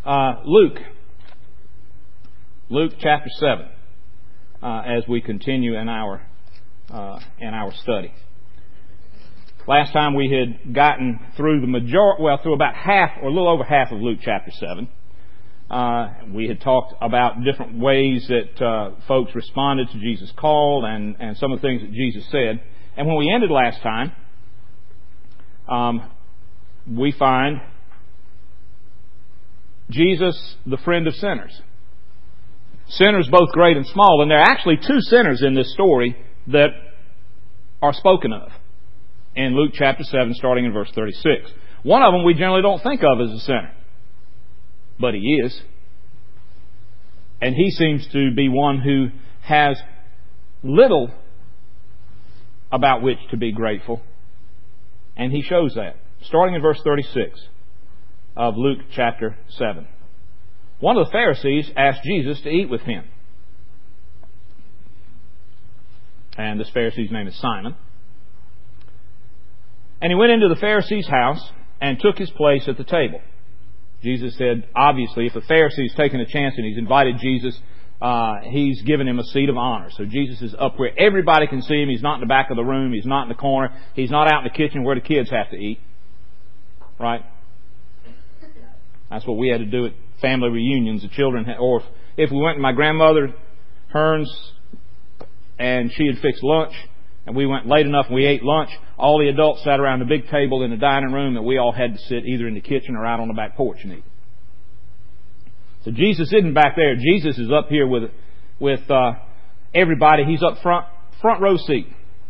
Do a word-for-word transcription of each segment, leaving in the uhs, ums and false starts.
Uh, Luke. Luke chapter seven, uh, as we continue in our uh, in our study. Last time we had gotten through the major, well, through about half or a little over half of Luke chapter seven. Uh, we had talked about different ways that uh, folks responded to Jesus' call and, and some of the things that Jesus said. And when we ended last time, um, we find Jesus, the friend of sinners. Sinners both great and small, and there are actually two sinners in this story that are spoken of in Luke chapter seven, starting in verse thirty-six. One of them we generally don't think of as a sinner, but he is. And he seems to be one who has little about which to be grateful, and he shows that. Starting in verse thirty-six of Luke chapter seven. One of the Pharisees asked Jesus to eat with him. And this Pharisee's name is Simon. And he went into the Pharisee's house and took his place at the table. Jesus said, obviously, if a Pharisee's taken a chance and he's invited Jesus, uh, he's given him a seat of honor. So Jesus is up where everybody can see him. He's not in the back of the room. He's not in the corner. He's not out in the kitchen where the kids have to eat. Right? That's what we had to do at family reunions. The children, had, or if we went to my grandmother, Hearns, and she had fixed lunch, and we went late enough and we ate lunch, all the adults sat around the big table in the dining room, and we all had to sit either in the kitchen or out on the back porch and eat. So Jesus isn't back there. Jesus is up here with with uh, everybody. He's up front, front row seat.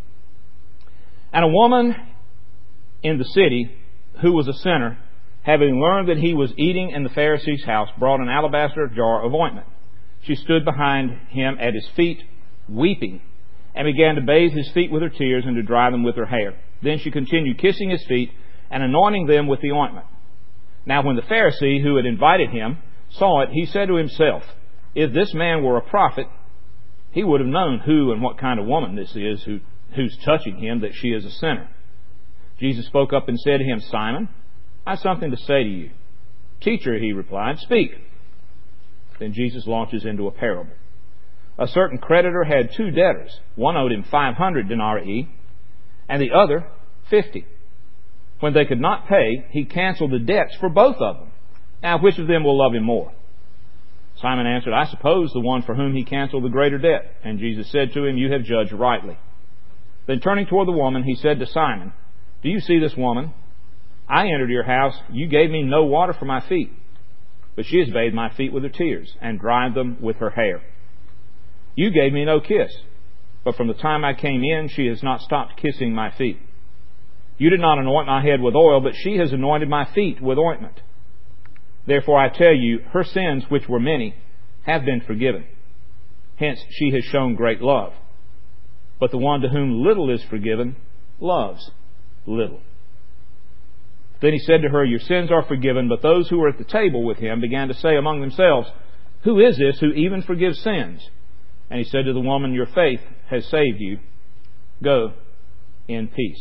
And a woman in the city who was a sinner, having learned that he was eating in the Pharisee's house, brought an alabaster jar of ointment. She stood behind him at his feet, weeping, and began to bathe his feet with her tears and to dry them with her hair. Then she continued kissing his feet and anointing them with the ointment. Now when the Pharisee who had invited him saw it, he said to himself, if this man were a prophet, he would have known who and what kind of woman this is who, who's touching him, that she is a sinner. Jesus spoke up and said to him, Simon, I have something to say to you. Teacher, he replied, speak. Then Jesus launches into a parable. A certain creditor had two debtors. One owed him five hundred denarii, and the other fifty. When they could not pay, he canceled the debts for both of them. Now, which of them will love him more? Simon answered, I suppose the one for whom he canceled the greater debt. And Jesus said to him, you have judged rightly. Then turning toward the woman, he said to Simon, do you see this woman? I entered your house. You gave me no water for my feet, but she has bathed my feet with her tears and dried them with her hair. You gave me no kiss, but from the time I came in, she has not stopped kissing my feet. You did not anoint my head with oil, but she has anointed my feet with ointment. Therefore I tell you, her sins, which were many, have been forgiven. Hence she has shown great love. But the one to whom little is forgiven loves little. Then he said to her, your sins are forgiven. But those who were at the table with him began to say among themselves, who is this who even forgives sins? And he said to the woman, your faith has saved you. Go in peace.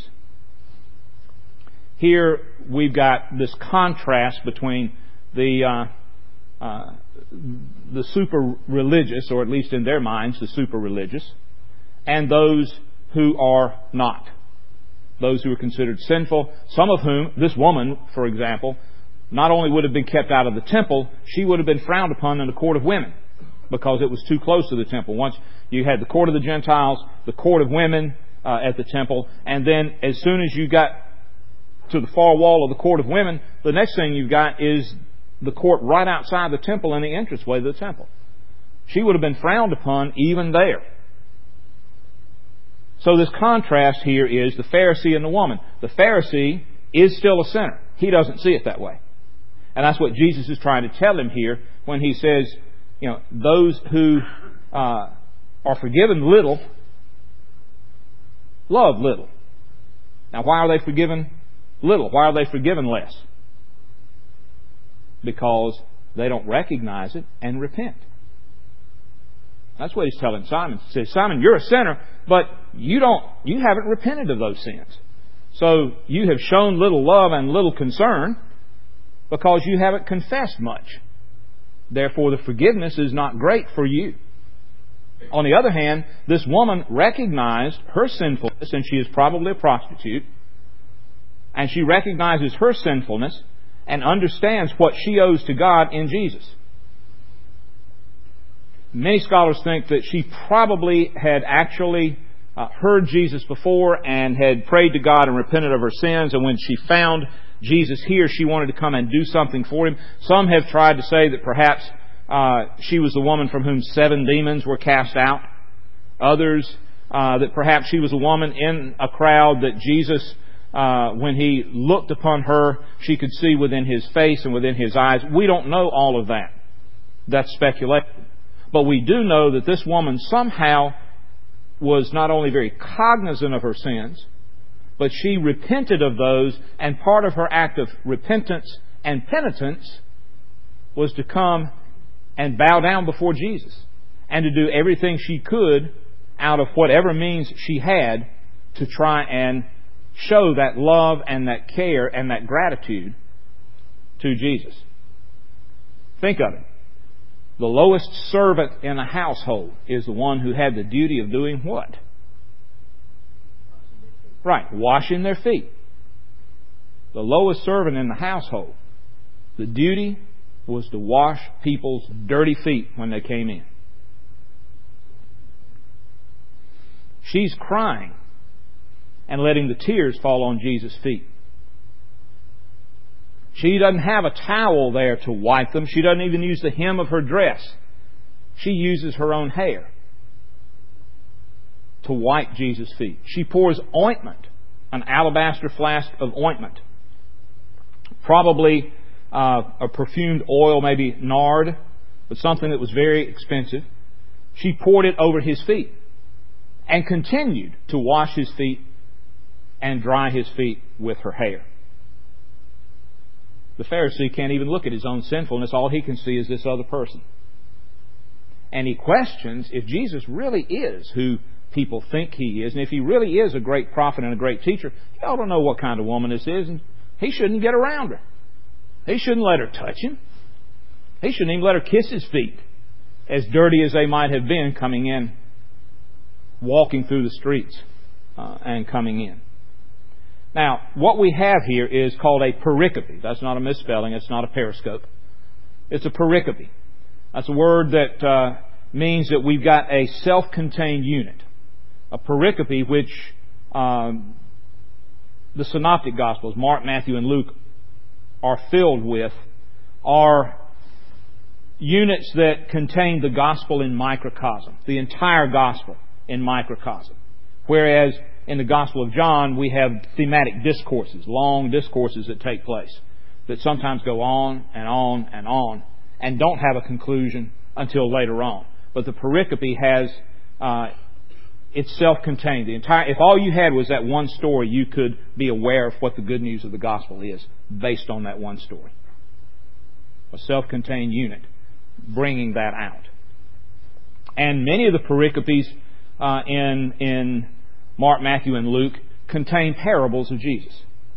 Here we've got this contrast between the uh, uh, the super religious, or at least in their minds, the super religious, and those who are not. Those who are considered sinful, some of whom, this woman, for example, not only would have been kept out of the temple, she would have been frowned upon in the court of women because it was too close to the temple. Once you had the court of the Gentiles, the court of women uh, at the temple, and then as soon as you got to the far wall of the court of women, the next thing you've got is the court right outside the temple in the entranceway to the temple. She would have been frowned upon even there. So this contrast here is the Pharisee and the woman. The Pharisee is still a sinner. He doesn't see it that way. And that's what Jesus is trying to tell him here when he says, you know, those who uh, are forgiven little, love little. Now, why are they forgiven little? Why are they forgiven less? Because they don't recognize it and repent. That's what he's telling Simon. He says, Simon, you're a sinner, but you don't, you haven't repented of those sins. So you have shown little love and little concern because you haven't confessed much Therefore, the forgiveness is not great for you. On the other hand, this woman recognized her sinfulness, and she is probably a prostitute, and she recognizes her sinfulness and understands what she owes to God in Jesus. Many scholars think that she probably had actually uh, heard Jesus before and had prayed to God and repented of her sins, and when she found Jesus here, she wanted to come and do something for Him. Some have tried to say that perhaps uh, she was the woman from whom seven demons were cast out. Others, uh, that perhaps she was a woman in a crowd that Jesus, uh, when He looked upon her, she could see within His face and within His eyes. We don't know all of that. That's speculation. But we do know that this woman somehow was not only very cognizant of her sins, but she repented of those, and part of her act of repentance and penitence was to come and bow down before Jesus and to do everything she could out of whatever means she had to try and show that love and that care and that gratitude to Jesus. Think of it. The lowest servant in a household is the one who had the duty of doing what? Right, washing their feet. The lowest servant in the household, the duty was to wash people's dirty feet when they came in. She's crying and letting the tears fall on Jesus' feet. She doesn't have a towel there to wipe them. She doesn't even use the hem of her dress. She uses her own hair to wipe Jesus' feet. She pours ointment, an alabaster flask of ointment. Probably uh, a perfumed oil, maybe nard, but something that was very expensive. She poured it over His feet and continued to wash His feet and dry His feet with her hair. The Pharisee can't even look at his own sinfulness. All he can see is this other person. And he questions if Jesus really is who people think He is, and if He really is a great prophet and a great teacher, He ought to know what kind of woman this is, and He shouldn't get around her. He shouldn't let her touch Him. He shouldn't even let her kiss His feet, as dirty as they might have been coming in, walking through the streets uh, and coming in. Now, what we have here is called a pericope. That's not a misspelling. It's not a periscope. It's a pericope. That's a word that uh, means that we've got a self-contained unit. A pericope, which um, the Synoptic Gospels, Mark, Matthew, and Luke, are filled with, are units that contain the Gospel in microcosm, the entire Gospel in microcosm. Whereas in the Gospel of John, we have thematic discourses, long discourses that take place, that sometimes go on and on and on, and don't have a conclusion until later on. But the pericope has, uh, it's self-contained. The entire, if all you had was that one story, you could be aware of what the good news of the Gospel is based on that one story. A self-contained unit bringing that out. And many of the pericopes uh, in in Mark, Matthew, and Luke contain parables of Jesus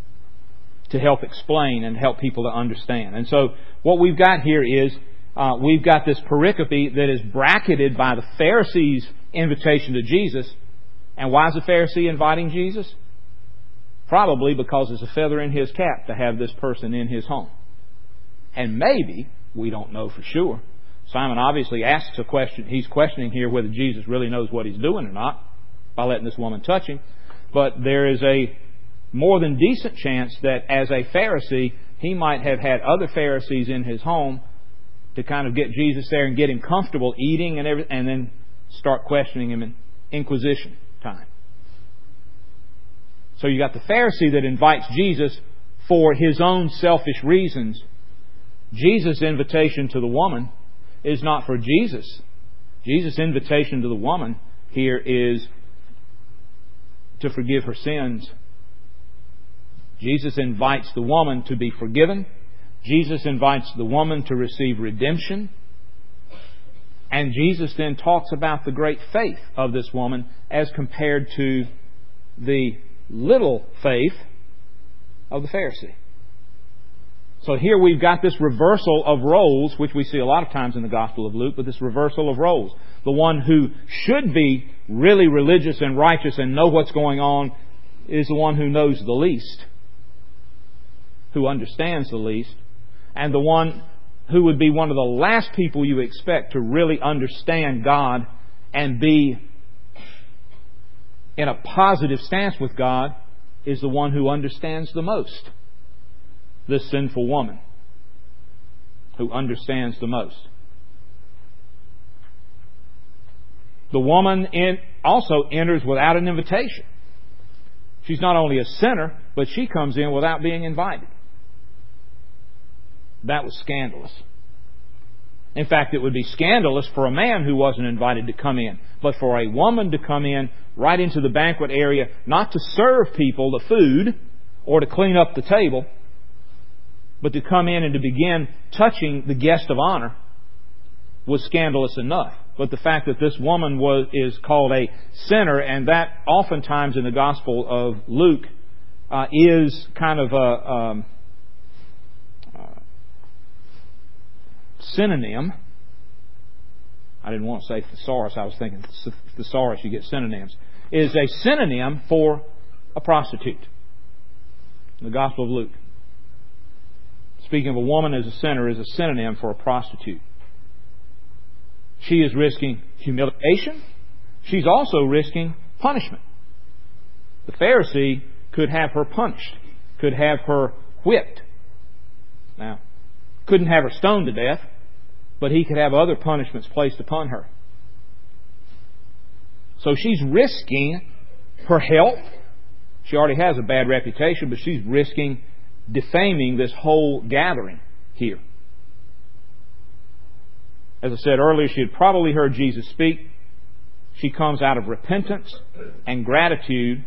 to help explain and help people to understand. And so what we've got here is uh, we've got this pericope that is bracketed by the Pharisees' invitation to Jesus. And why is the Pharisee inviting Jesus? Probably because it's a feather in his cap to have this person in his home. And maybe, we don't know for sure, Simon obviously asks a question. He's questioning here whether Jesus really knows what He's doing or not by letting this woman touch Him. But there is a more than decent chance that as a Pharisee, he might have had other Pharisees in his home to kind of get Jesus there and get him comfortable eating and everything, and then start questioning him in Inquisition time. So you got the Pharisee that invites Jesus for his own selfish reasons. Jesus' invitation to the woman is not for Jesus. Jesus' invitation to the woman here is to forgive her sins. Jesus invites the woman to be forgiven. Jesus invites the woman to receive redemption. And Jesus then talks about the great faith of this woman as compared to the little faith of the Pharisee. So here we've got this reversal of roles, which we see a lot of times in the Gospel of Luke, but this reversal of roles. The one who should be really religious and righteous and know what's going on is the one who knows the least, who understands the least, and the one who would be one of the last people you expect to really understand God and be in a positive stance with God is the one who understands the most. This sinful woman who understands the most. The woman in, also enters without an invitation. She's not only a sinner, but she comes in without being invited. That was scandalous. In fact, it would be scandalous for a man who wasn't invited to come in. But for a woman to come in right into the banquet area, not to serve people the food or to clean up the table, but to come in and to begin touching the guest of honor was scandalous enough. But the fact that this woman was is called a sinner, and that oftentimes in the Gospel of Luke uh, is kind of a um, uh, synonym. I didn't want to say thesaurus. I was thinking thesaurus, you get synonyms. Is a synonym for a prostitute. In the Gospel of Luke. Speaking of a woman as a sinner is a synonym for a prostitute. She is risking humiliation. She's also risking punishment. The Pharisee could have her punished, could have her whipped. Now, couldn't have her stoned to death, but he could have other punishments placed upon her. So she's risking her health. She already has a bad reputation, but she's risking defaming this whole gathering here. As I said earlier, she had probably heard Jesus speak. She comes out of repentance and gratitude.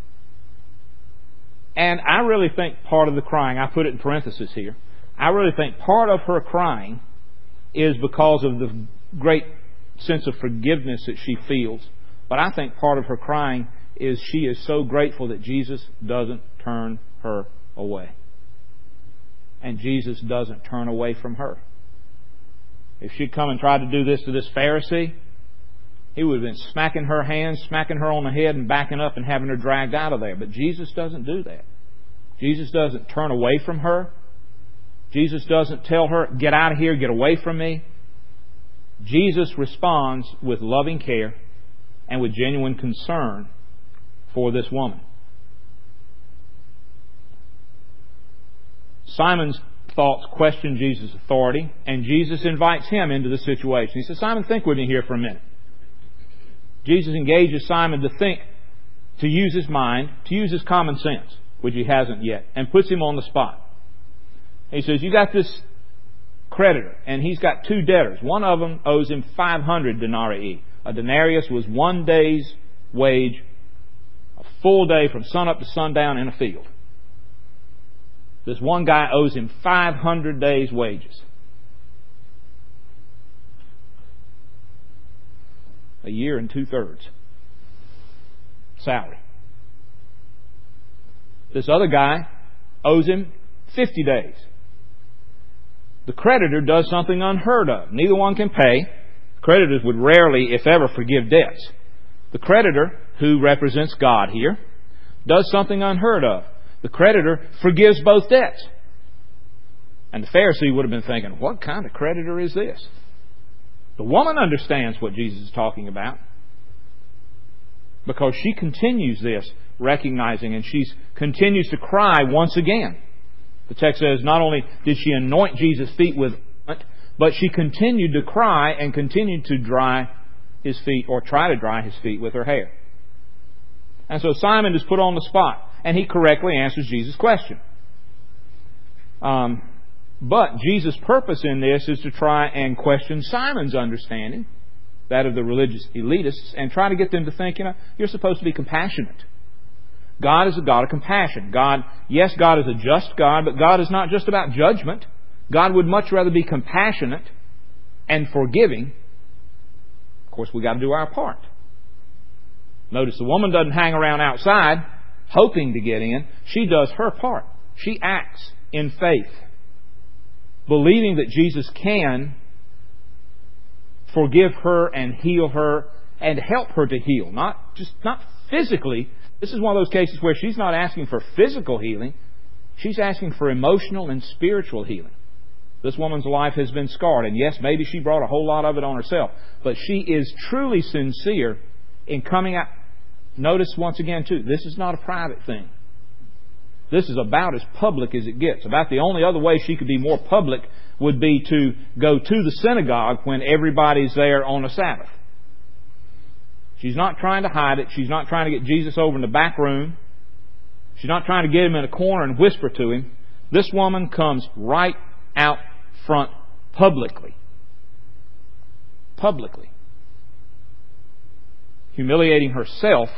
And I really think part of the crying, I put it in parentheses here, I really think part of her crying is because of the great sense of forgiveness that she feels. But I think part of her crying is she is so grateful that Jesus doesn't turn her away. And Jesus doesn't turn away from her. If she'd come and tried to do this to this Pharisee, he would have been smacking her hands, smacking her on the head and backing up and having her dragged out of there. But Jesus doesn't do that. Jesus doesn't turn away from her. Jesus doesn't tell her, get out of here, get away from me. Jesus responds with loving care and with genuine concern for this woman. Simon's thoughts question Jesus' authority, and Jesus invites him into the situation. He says, Simon, think with me here for a minute. Jesus engages Simon to think, to use his mind, to use his common sense, which he hasn't yet, and puts him on the spot. He says, you got this creditor, and he's got two debtors. One of them owes him five hundred denarii. A denarius was one day's wage, a full day from sunup to sundown in a field. This one guy owes him five hundred days' wages. A year and two-thirds salary. This other guy owes him fifty days. The creditor does something unheard of. Neither one can pay. Creditors would rarely, if ever, forgive debts. The creditor, who represents God here, does something unheard of. The creditor forgives both debts. And the Pharisee would have been thinking, what kind of creditor is this? The woman understands what Jesus is talking about, because she continues this, recognizing, and she continues to cry once again. The text says not only did she anoint Jesus' feet with ointment, but she continued to cry and continued to dry his feet, or try to dry his feet with her hair. And so Simon is put on the spot, and he correctly answers Jesus' question. Um, but Jesus' purpose in this is to try and question Simon's understanding, that of the religious elitists, and try to get them to think, you know, you're supposed to be compassionate. God is a God of compassion. God, yes, God is a just God, but God is not just about judgment. God would much rather be compassionate and forgiving. Of course, we've got to do our part. Notice the woman doesn't hang around outside hoping to get in. She does her part. She acts in faith. believing that Jesus can forgive her and heal her and help her to heal. Not just not physically. This is one of those cases where she's not asking for physical healing. She's asking for emotional and spiritual healing. This woman's life has been scarred. And yes, maybe she brought a whole lot of it on herself. But she is truly sincere in coming out. Notice once again, too, this is not a private thing. This is about as public as it gets. About the only other way she could be more public would be to go to the synagogue when everybody's there on a Sabbath. She's not trying to hide it. She's not trying to get Jesus over in the back room. She's not trying to get him in a corner and whisper to him. This woman comes right out front publicly. Publicly. Humiliating herself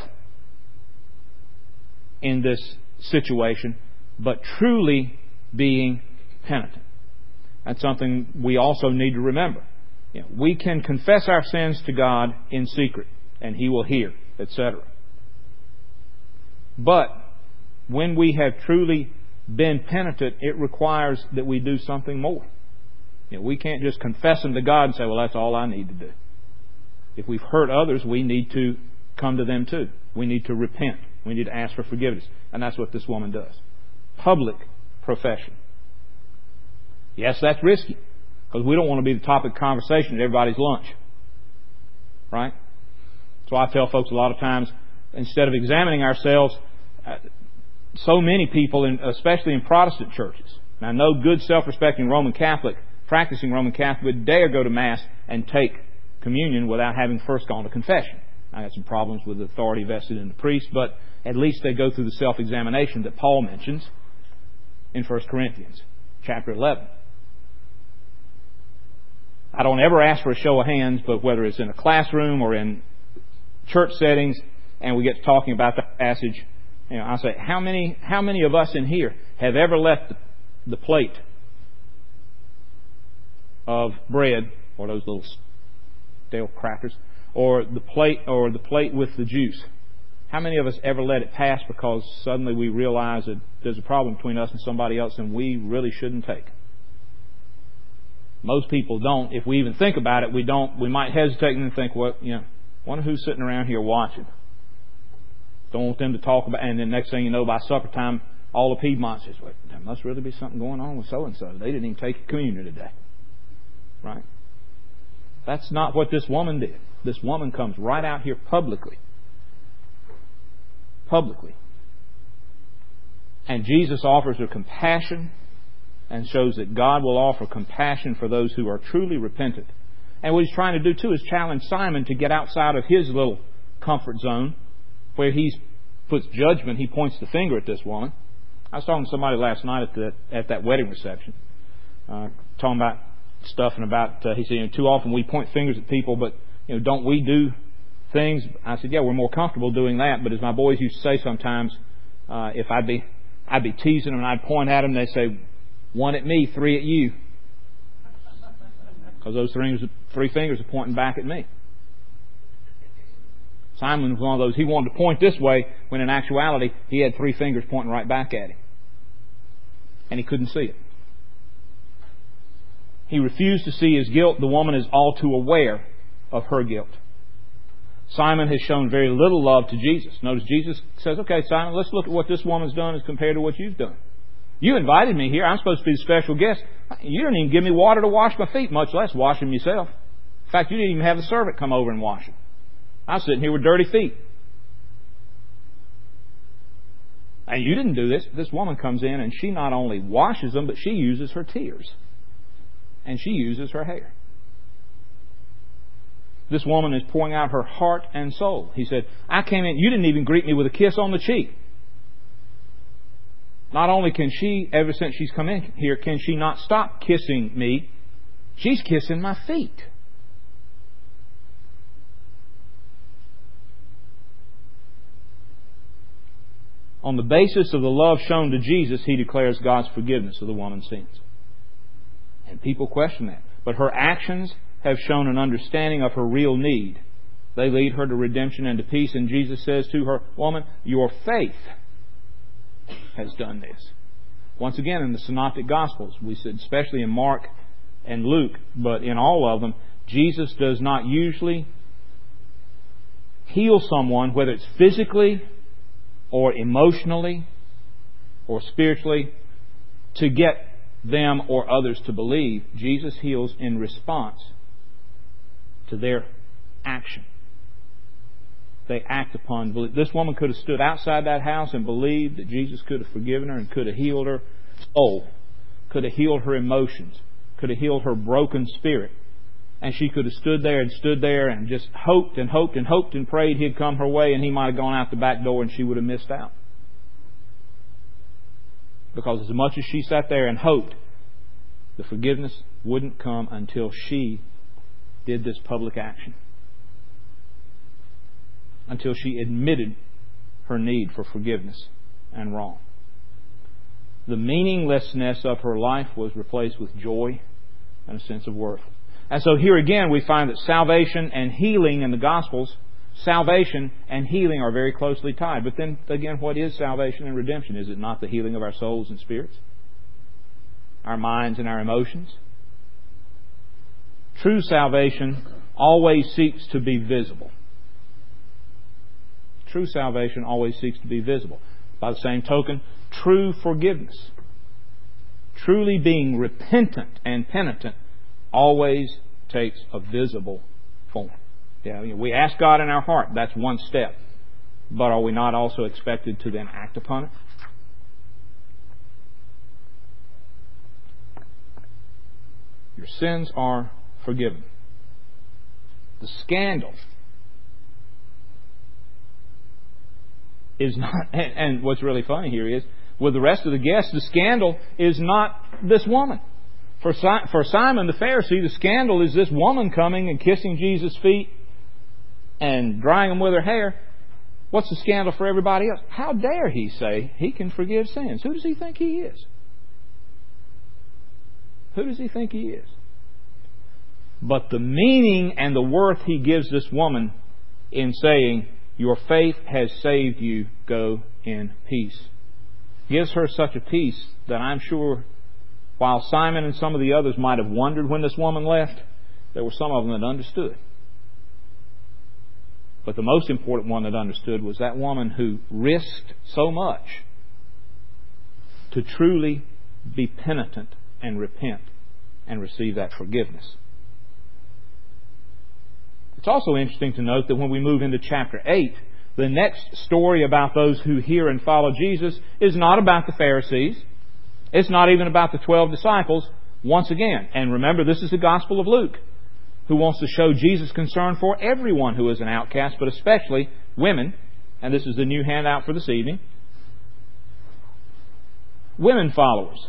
in this situation, but truly being penitent. That's something we also need to remember. You know, we can confess our sins to God in secret, and He will hear, et cetera. But when we have truly been penitent, it requires that we do something more. You know, we can't just confess them to God and say, well, that's all I need to do. If we've hurt others, we need to come to them too. We need to repent. We need to ask for forgiveness. And that's what this woman does. Public profession. Yes, that's risky, because we don't want to be the topic of conversation at everybody's lunch. Right? So I tell folks a lot of times, instead of examining ourselves, uh, so many people, in, especially in Protestant churches, now no good self-respecting Roman Catholic, practicing Roman Catholic, would dare go to Mass and take communion without having first gone to confession. I got some problems with the authority vested in the priest, but at least they go through the self-examination that Paul mentions in First Corinthians chapter eleven. I don't ever ask for a show of hands, but whether it's in a classroom or in church settings, and we get to talking about that passage, you know, I say, how many, how many of us in here have ever left the, the plate of bread, or those little stale crackers, or the plate, or the plate with the juice? How many of us ever let it pass because suddenly we realize that there's a problem between us and somebody else, and we really shouldn't take it? Most people don't. If we even think about it, we don't. We might hesitate and think, well, you know, wonder who's sitting around here watching. Don't want them to talk about. And then next thing you know, by supper time, all the Piedmont says, well, there must really be something going on with so and so. They didn't even take communion today, right? That's not what this woman did. This woman comes right out here publicly, publicly, and Jesus offers her compassion, and shows that God will offer compassion for those who are truly repentant. And what He's trying to do too is challenge Simon to get outside of his little comfort zone, where he puts judgment. He points the finger at this woman. I was talking to somebody last night at the at that wedding reception, uh, talking about stuff and about. Uh, he said, you know, too often we point fingers at people, but you know, don't we do things? I said, yeah, we're more comfortable doing that. But as my boys used to say sometimes, uh, if I'd be I'd be teasing them and I'd point at them, they'd say, one at me, three at you. Because those three, three fingers are pointing back at me. Simon was one of those, he wanted to point this way, when in actuality, he had three fingers pointing right back at him. And he couldn't see it. He refused to see his guilt. The woman is all too aware of her guilt. Simon has shown very little love to Jesus. Notice Jesus says, okay, Simon, let's look at what this woman's done as compared to what you've done. You invited me here. I'm supposed to be the special guest. You didn't even give me water to wash my feet, much less wash them yourself. In fact, you didn't even have the servant come over and wash them. I was sitting here with dirty feet. And you didn't do this. This woman comes in and she not only washes them, but she uses her tears. And she uses her hair. This woman is pouring out her heart and soul. He said, I came in, you didn't even greet me with a kiss on the cheek. Not only can she, ever since she's come in here, can she not stop kissing me, she's kissing my feet. On the basis of the love shown to Jesus, He declares God's forgiveness of the woman's sins. And people question that. But her actions have shown an understanding of her real need. They lead her to redemption and to peace. And Jesus says to her, woman, your faith has done this. Once again, in the Synoptic Gospels, we said, especially in Mark and Luke, but in all of them, Jesus does not usually heal someone, whether it's physically or emotionally or spiritually, to get them or others to believe. Jesus heals in response to their action. They act upon belief. This woman could have stood outside that house and believed that Jesus could have forgiven her and could have healed her soul, could have healed her emotions, could have healed her broken spirit. And she could have stood there and stood there and just hoped and hoped and hoped and prayed He'd come her way, and He might have gone out the back door and she would have missed out. Because as much as she sat there and hoped, the forgiveness wouldn't come until she did this public action. Until she admitted her need for forgiveness and wrong. The meaninglessness of her life was replaced with joy and a sense of worth. And so here again we find that salvation and healing in the Gospels, salvation and healing are very closely tied. But then again, what is salvation and redemption? Is it not the healing of our souls and spirits? Our minds and our emotions? True salvation always seeks to be visible. True salvation always seeks to be visible. By the same token, true forgiveness, truly being repentant and penitent, always takes a visible form. Yeah, we ask God in our heart. That's one step. But are we not also expected to then act upon it? Your sins are forgiven. The scandal is not, and, and what's really funny here is, with the rest of the guests, the scandal is not this woman. For, for Simon the Pharisee, the scandal is this woman coming and kissing Jesus' feet and drying them with her hair. What's the scandal for everybody else? How dare he say He can forgive sins? Who does he think he is? Who does he think he is? But the meaning and the worth he gives this woman in saying, your faith has saved you, go in peace, gives her such a peace that I'm sure while Simon and some of the others might have wondered when this woman left, there were some of them that understood. But the most important one that understood was that woman who risked so much to truly be penitent and repent and receive that forgiveness. It's also interesting to note that when we move into chapter eight, the next story about those who hear and follow Jesus is not about the Pharisees. It's not even about the twelve disciples once again. And remember, this is the Gospel of Luke, who wants to show Jesus' concern for everyone who is an outcast, but especially women. And this is the new handout for this evening. Women followers.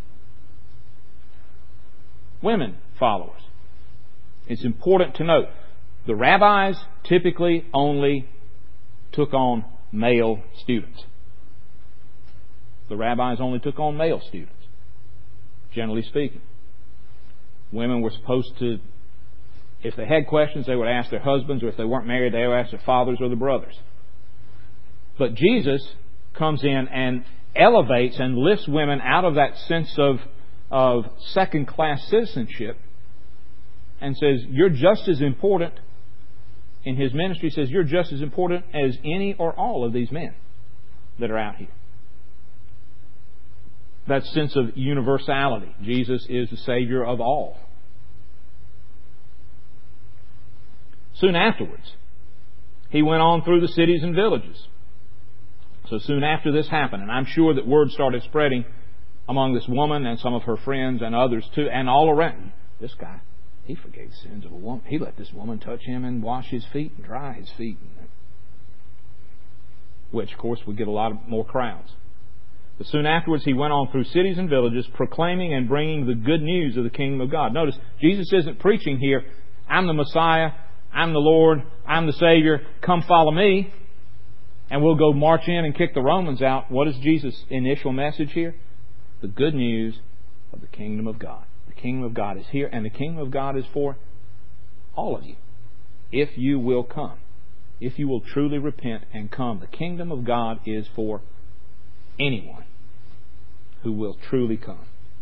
Women followers. It's important to note, the rabbis typically only took on male students. The rabbis only took on male students, generally speaking. Women were supposed to, if they had questions, they would ask their husbands, or if they weren't married, they would ask their fathers or their brothers. But Jesus comes in and elevates and lifts women out of that sense of, of second-class citizenship and says, you're just as important. In His ministry, says, you're just as important as any or all of these men that are out here. That sense of universality. Jesus is the Savior of all. Soon afterwards, He went on through the cities and villages. So soon after this happened, and I'm sure that word started spreading among this woman and some of her friends and others too, and all around. This guy, He forgave sins of a woman. He let this woman touch Him and wash His feet and dry His feet. Which, of course, would get a lot of more crowds. But soon afterwards, He went on through cities and villages, proclaiming and bringing the good news of the kingdom of God. Notice, Jesus isn't preaching here, I'm the Messiah, I'm the Lord, I'm the Savior, come follow me, and we'll go march in and kick the Romans out. What is Jesus' initial message here? The good news of the kingdom of God. The kingdom of God is here, and the kingdom of God is for all of you. If you will come. If you will truly repent and come. The kingdom of God is for anyone. who will truly come.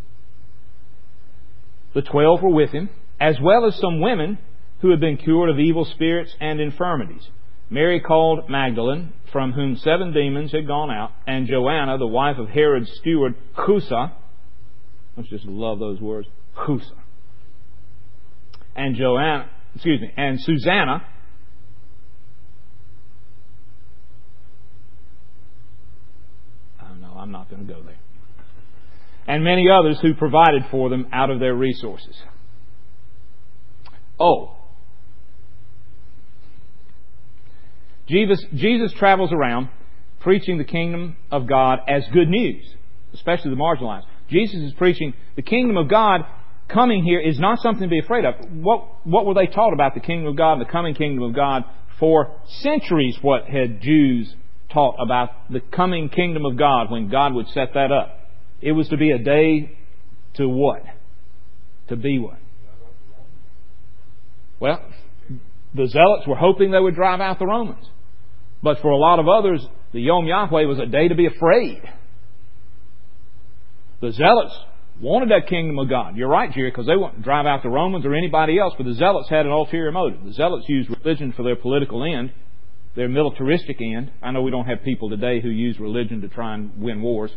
The twelve were with him, as well as some women who had been cured of evil spirits and infirmities. Mary called Magdalene, from whom seven demons had gone out, and Joanna, the wife of Herod's steward, Chusa. Let's just love those words. Chusa. And Joanna, excuse me, and Susanna, oh no, I'm not going to go there. And many others who provided for them out of their resources. Oh. Jesus, Jesus travels around preaching the kingdom of God as good news, especially the marginalized. Jesus is preaching the kingdom of God coming here is not something to be afraid of. What, what were they taught about the kingdom of God and the coming kingdom of God? For centuries, what had Jews taught about the coming kingdom of God when God would set that up? It was to be a day to what? To be what? Well, the Zealots were hoping they would drive out the Romans. But for a lot of others, the Yom Yahweh was a day to be afraid. The Zealots wanted that kingdom of God. You're right, Jerry, because they wouldn't drive out the Romans or anybody else, but the Zealots had an ulterior motive. The Zealots used religion for their political end, their militaristic end. I know we don't have people today who use religion to try and win wars.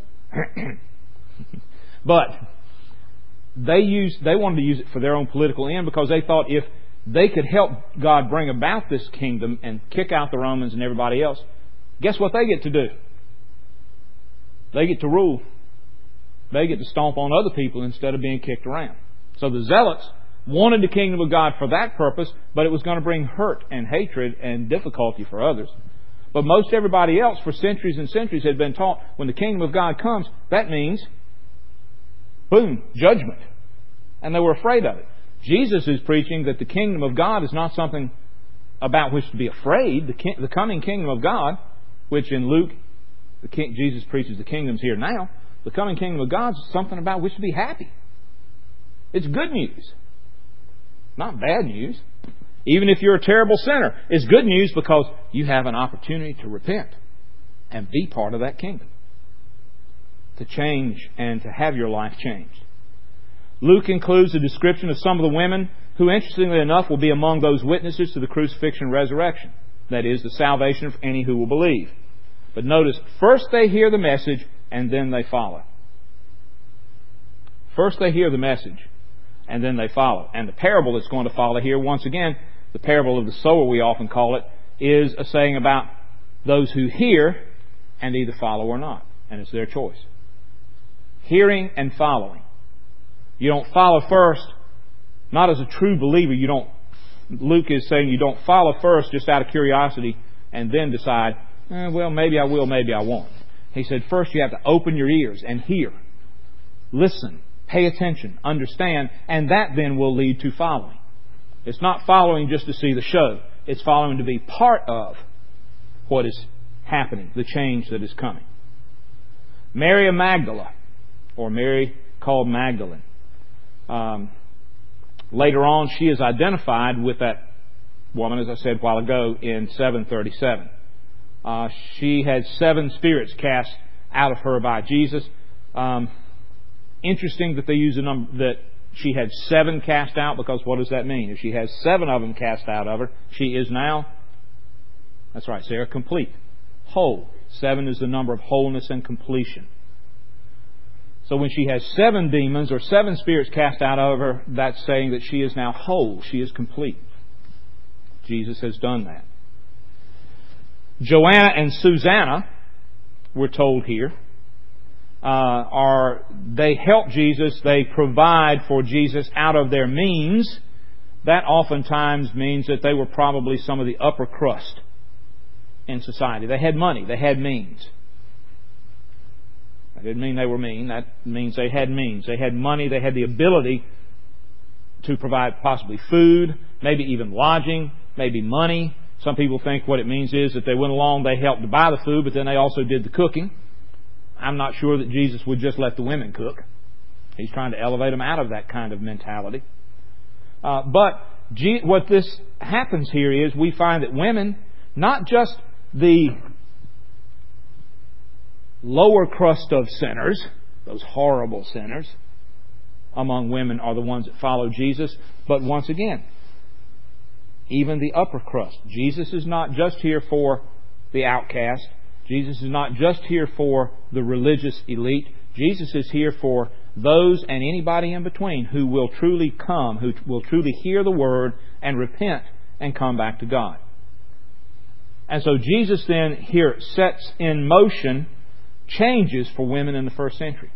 But they used, they wanted to use it for their own political end because they thought if they could help God bring about this kingdom and kick out the Romans and everybody else, guess what they get to do? They get to rule. They get to stomp on other people instead of being kicked around. So the Zealots wanted the kingdom of God for that purpose, but it was going to bring hurt and hatred and difficulty for others. But most everybody else for centuries and centuries had been taught when the kingdom of God comes, that means, boom, judgment. And they were afraid of it. Jesus is preaching that the kingdom of God is not something about which to be afraid. The, king, the coming kingdom of God, which in Luke, the king, Jesus preaches the kingdom's here now. The coming kingdom of God is something about which to be happy. It's good news. Not bad news. Even if you're a terrible sinner, it's good news because you have an opportunity to repent and be part of that kingdom. To change and to have your life changed. Luke includes a description of some of the women who, interestingly enough, will be among those witnesses to the crucifixion and resurrection. That is, the salvation of any who will believe. But notice, first they hear the message and then they follow. First they hear the message and then they follow. And the parable that's going to follow here, once again, the parable of the sower we often call it, is a saying about those who hear and either follow or not. And it's their choice. Hearing and following. You don't follow first, not as a true believer. You don't. Luke is saying you don't follow first just out of curiosity and then decide, eh, well, maybe I will, maybe I won't. He said first you have to open your ears and hear. Listen, pay attention, understand, and that then will lead to following. It's not following just to see the show. It's following to be part of what is happening, the change that is coming. Mary of Magdala, or Mary called Magdalene. Um, later on, she is identified with that woman, as I said a while ago, in seven thirty-seven. Uh, she had seven spirits cast out of her by Jesus. Um, interesting that they use a number that she had seven cast out, because what does that mean? If she has seven of them cast out of her, she is now, that's right, Sarah, complete, whole. Seven is the number of wholeness and completion. So when she has seven demons or seven spirits cast out of her, that's saying that she is now whole. She is complete. Jesus has done that. Joanna and Susanna, we're told here, uh, are they help Jesus. They provide for Jesus out of their means. That oftentimes means that they were probably some of the upper crust in society. They had money. They had means. That didn't mean they were mean. That means they had means. They had money. They had the ability to provide possibly food, maybe even lodging, maybe money. Some people think what it means is that they went along, they helped to buy the food, but then they also did the cooking. I'm not sure that Jesus would just let the women cook. He's trying to elevate them out of that kind of mentality. Uh, but G- what this happens here is we find that women, not just the lower crust of sinners, those horrible sinners among women are the ones that follow Jesus. But once again, even the upper crust. Jesus is not just here for the outcast. Jesus is not just here for the religious elite. Jesus is here for those and anybody in between who will truly come, who will truly hear the Word and repent and come back to God. And so Jesus then here sets in motion changes for women in the first century.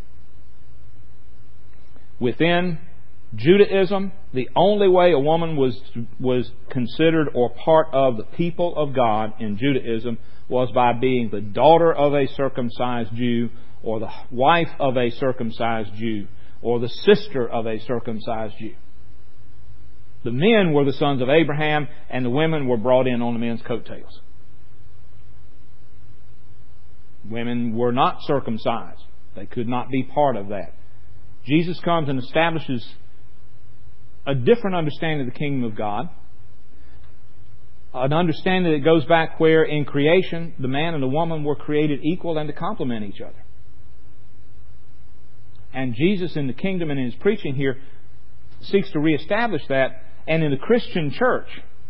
Within Judaism, the only way a woman was was considered or part of the people of God in Judaism was by being the daughter of a circumcised Jew, or the wife of a circumcised Jew, or the sister of a circumcised Jew. The men were the sons of Abraham, and the women were brought in on the men's coattails. Women were not circumcised. They could not be part of that. Jesus comes and establishes a different understanding of the kingdom of God. An understanding that goes back where in creation the man and the woman were created equal and to complement each other. And Jesus in the kingdom and in His preaching here seeks to reestablish that. And in the Christian church,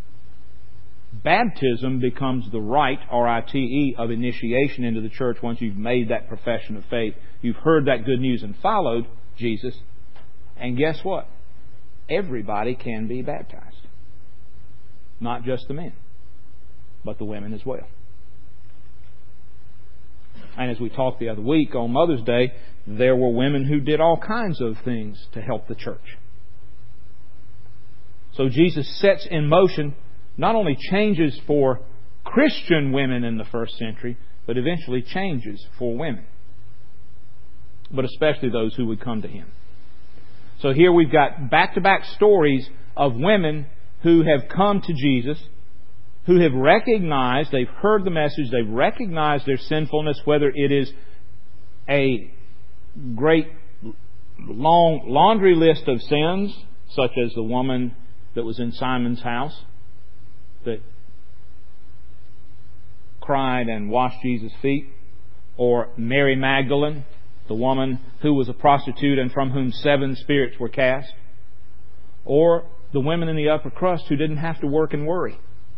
baptism becomes the rite, R I T E, of initiation into the church once you've made that profession of faith. You've heard that good news and followed Jesus. And guess what? Everybody can be baptized. Not just the men, but the women as well. And as we talked the other week on Mother's Day, there were women who did all kinds of things to help the church. So Jesus sets in motion not only changes for Christian women in the first century, but eventually changes for women. But especially those who would come to Him. So here we've got back-to-back stories of women who have come to Jesus, who have recognized, they've heard the message, they've recognized their sinfulness, whether it is a great long laundry list of sins, such as the woman that was in Simon's house, that cried and washed Jesus' feet, or Mary Magdalene, the woman who was a prostitute and from whom seven spirits were cast, or the women in the upper crust who didn't have to work and worry.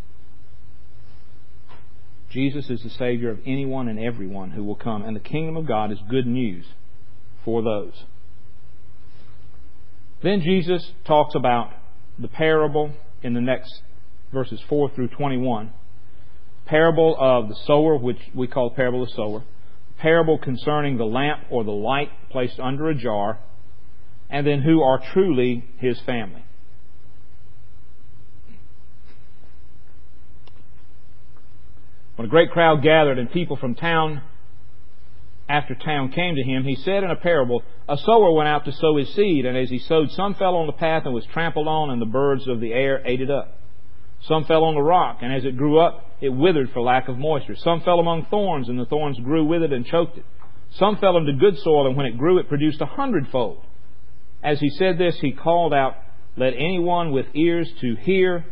Jesus is the Savior of anyone and everyone who will come, and the kingdom of God is good news for those. Then Jesus talks about the parable in the next verses four through twenty-one. Parable of the sower, which we call the parable of the sower. Parable concerning the lamp or the light placed under a jar. And then who are truly His family. When a great crowd gathered and people from town after town came to Him, He said in a parable, a sower went out to sow his seed, and as he sowed, some fell on the path and was trampled on, and the birds of the air ate it up. Some fell on the rock, and as it grew up, it withered for lack of moisture. Some fell among thorns, and the thorns grew with it and choked it. Some fell into good soil, and when it grew, it produced a hundredfold. As He said this, He called out, let anyone with ears to hear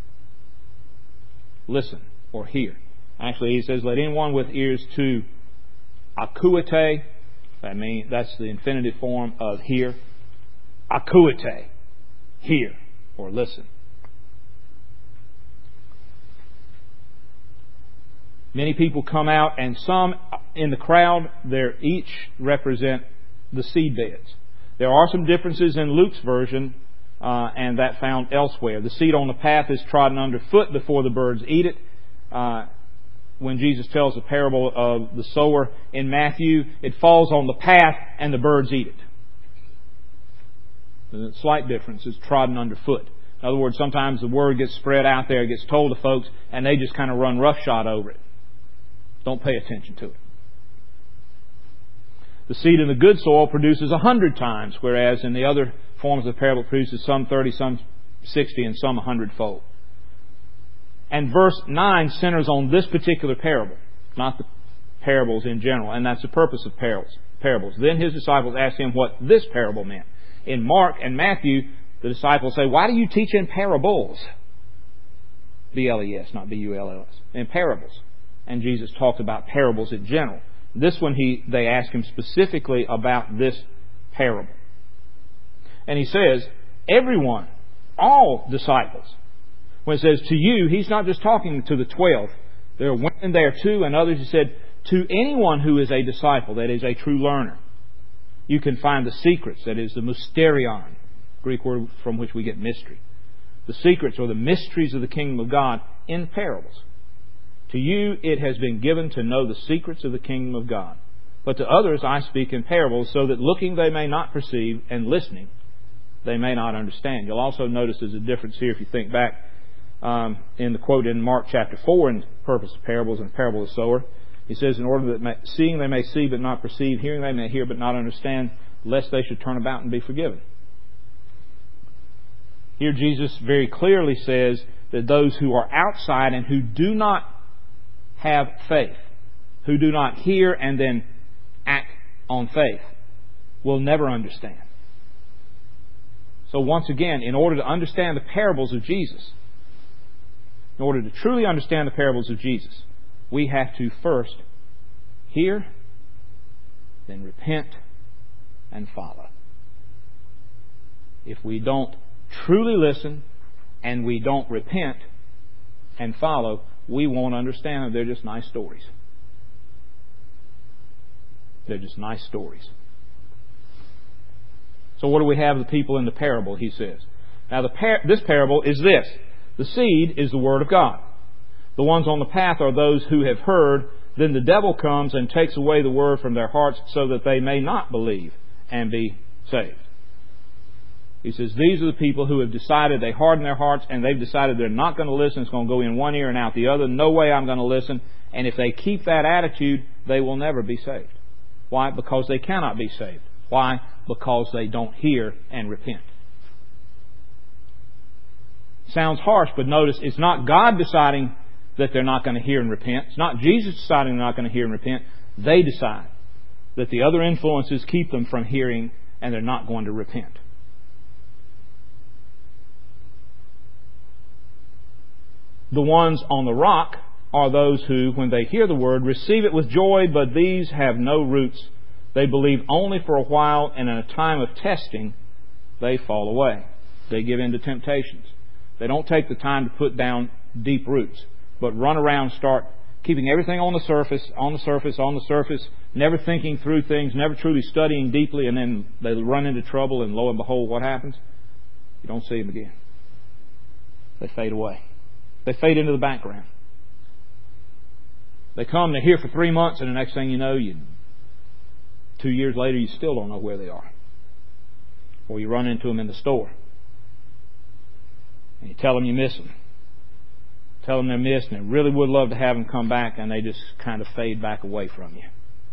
listen or hear. Actually, He says, let anyone with ears to akuete, that means that's the infinitive form of hear. Akuete, hear or listen. Many people come out, and some in the crowd, they each represent the seed beds. There are some differences in Luke's version, uh, and that found elsewhere. The seed on the path is trodden underfoot before the birds eat it. Uh, when Jesus tells the parable of the sower in Matthew, it falls on the path and the birds eat it. The slight difference is trodden underfoot. In other words, sometimes the word gets spread out there, it gets told to folks, and they just kind of run roughshod over it. Don't pay attention to it. The seed in the good soil produces a hundred times, whereas in the other forms of the parable it produces some thirty, some sixty, and some a hundredfold. And verse nine centers on this particular parable, not the parables in general, and that's the purpose of parables. Parables. Then His disciples asked Him what this parable meant. In Mark and Matthew, the disciples say, why do you teach in parables? B L E S, not B U L L S. In parables. And Jesus talked about parables in general, this one he they ask him specifically about this parable. And he says, everyone, all disciples. When it says to you, he's not just talking to the twelve. There are women there too, and others. He said, to anyone who is a disciple, that is a true learner, you can find the secrets, that is the mysterion, Greek word from which we get mystery. The secrets or the mysteries of the kingdom of God in parables. To you it has been given to know the secrets of the kingdom of God. But to others I speak in parables, so that looking they may not perceive, and listening they may not understand. You'll also notice there's a difference here if you think back um, in the quote in Mark chapter four in the purpose of parables and parable of the sower. He says, in order that may, seeing they may see but not perceive, hearing they may hear but not understand, lest they should turn about and be forgiven. Here Jesus very clearly says that those who are outside and who do not have faith, who do not hear and then act on faith, will never understand. So once again, in order to understand the parables of Jesus, in order to truly understand the parables of Jesus, we have to first hear, then repent, and follow. If we don't truly listen and we don't repent and follow, we won't understand them. They're just nice stories. They're just nice stories. So what do we have of the people in the parable, he says? Now the par- this parable is this. The seed is the Word of God. The ones on the path are those who have heard. Then the devil comes and takes away the Word from their hearts so that they may not believe and be saved. He says these are the people who have decided, they harden their hearts and they've decided they're not going to listen. It's going to go in one ear and out the other. No way I'm going to listen. And if they keep that attitude, they will never be saved. Why? Because they cannot be saved. Why? Because they don't hear and repent. Sounds harsh, but notice it's not God deciding that they're not going to hear and repent. It's not Jesus deciding they're not going to hear and repent. They decide that the other influences keep them from hearing and they're not going to repent. The ones on the rock are those who, when they hear the word, receive it with joy, but these have no roots. They believe only for a while, and in a time of testing, they fall away. They give in to temptations. They don't take the time to put down deep roots, but run around, start keeping everything on the surface, on the surface, on the surface, never thinking through things, never truly studying deeply, and then they run into trouble, and lo and behold, what happens? You don't see them again. They fade away. They fade into the background. They come, they're here for three months, and the next thing you know, you two years later, you still don't know where they are. Or you run into them in the store. And you tell them you miss them. Tell them they're missed, and they really would love to have them come back, and they just kind of fade back away from you.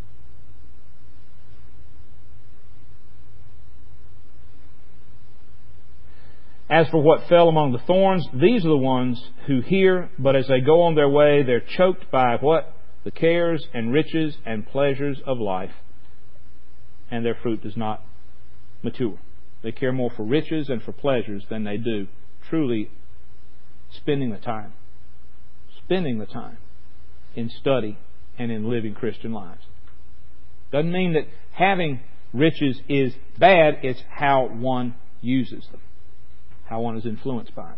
As for what fell among the thorns, these are the ones who hear, but as they go on their way, they're choked by what? The cares and riches and pleasures of life, and their fruit does not mature. They care more for riches and for pleasures than they do truly spending the time, spending the time in study and in living Christian lives. Doesn't mean that having riches is bad, it's how one uses them, how one is influenced by them.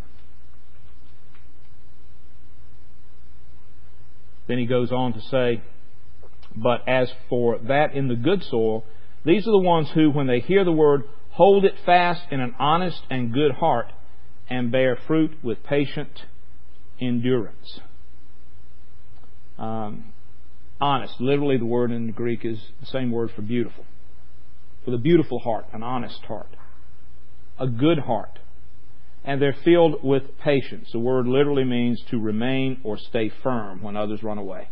Then he goes on to say, but as for that in the good soil, these are the ones who, when they hear the word, hold it fast in an honest and good heart and bear fruit with patient endurance. Um, honest, literally the word in the Greek is the same word for beautiful. With a beautiful heart, an honest heart, a good heart. And they're filled with patience. The word literally means to remain or stay firm when others run away.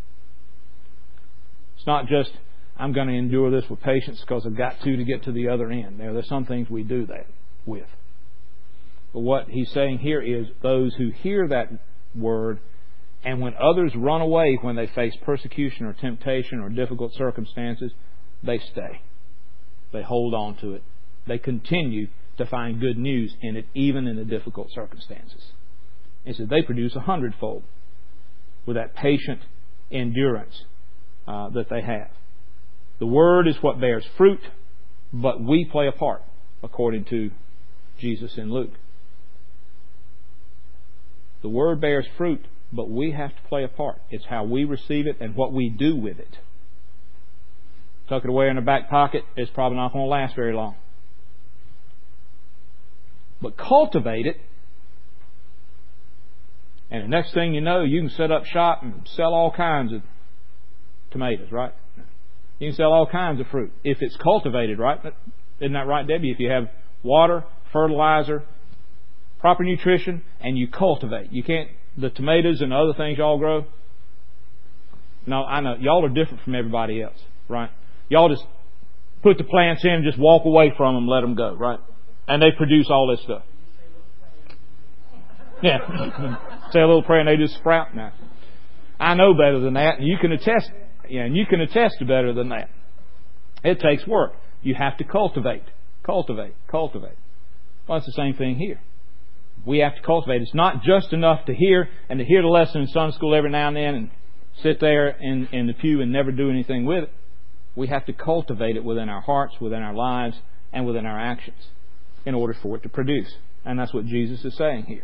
It's not just, I'm going to endure this with patience because I've got to to get to the other end. There, there's some things we do that with. But what he's saying here is those who hear that word, and when others run away when they face persecution or temptation or difficult circumstances, they stay. They hold on to it. They continue to find good news in it, even in the difficult circumstances. He said they produce a hundredfold with that patient endurance uh, that they have. The Word is what bears fruit, but we play a part, according to Jesus in Luke. The Word bears fruit, but we have to play a part. It's how we receive it and what we do with it. Tuck it away in the back pocket, it's probably not going to last very long. But cultivate it, and the next thing you know, you can set up shop and sell all kinds of tomatoes, right? You can sell all kinds of fruit. If it's cultivated, right? Isn't that right, Debbie? If you have water, fertilizer, proper nutrition, and you cultivate. You can't, the tomatoes and the other things y'all grow. No, I know. Y'all are different from everybody else, right? Y'all just put the plants in and just walk away from them, let them go, right? And they produce all this stuff. Yeah. Say a little prayer and they just sprout now. I know better than that, and you can attest, yeah, and you can attest to better than that. It takes work. You have to cultivate, cultivate, cultivate. Well, it's the same thing here. We have to cultivate. It's not just enough to hear and to hear the lesson in Sunday school every now and then and sit there in, in the pew and never do anything with it. We have to cultivate it within our hearts, within our lives, and within our actions in order for it to produce. And that's what Jesus is saying here.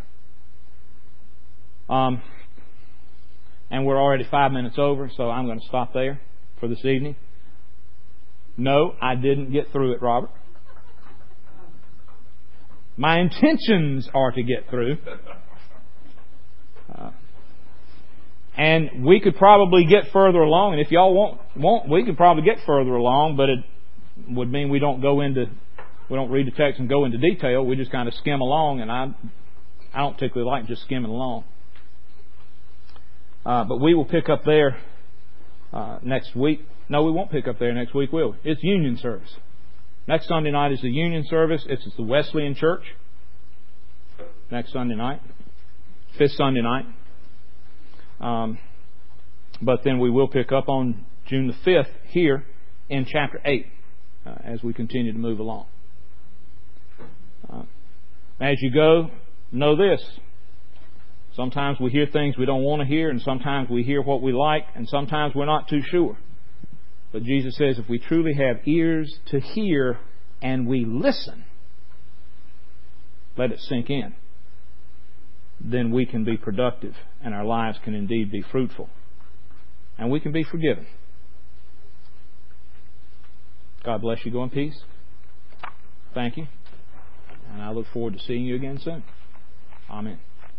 Um, and we're already five minutes over, so I'm going to stop there for this evening. No, I didn't get through it, Robert. My intentions are to get through. Uh, and we could probably get further along, and if y'all want, want, we could probably get further along, but it would mean we don't go into, we don't read the text and go into detail. We just kind of skim along, and I, I don't particularly like just skimming along. Uh, but we will pick up there uh, next week. No, we won't pick up there next week, will we? It's union service. Next Sunday night is the union service. It's the Wesleyan Church. Next Sunday night. Fifth Sunday night. Um, but then we will pick up on June the fifth here in chapter eight uh, as we continue to move along. Uh, as you go, know this. Sometimes we hear things we don't want to hear, and sometimes we hear what we like, and sometimes we're not too sure. But Jesus says if we truly have ears to hear and we listen, let it sink in, then we can be productive and our lives can indeed be fruitful. And we can be forgiven. God bless you. Go in peace. Thank you. And I look forward to seeing you again soon. Amen.